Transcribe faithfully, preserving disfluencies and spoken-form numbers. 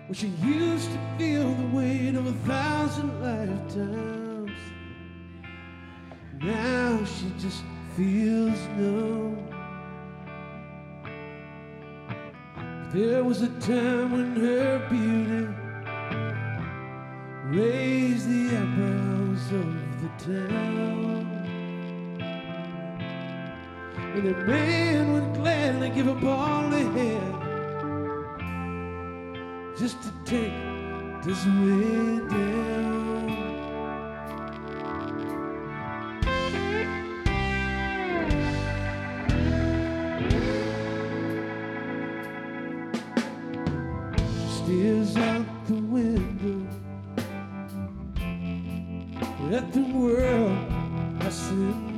Well, she used to feel the weight of a thousand lifetimes. Now she just feels numb. There was a time when her beauty raised the eyebrows of the town, and a man would gladly give up all they had just to take Desiree down. She stares out the window at the world passing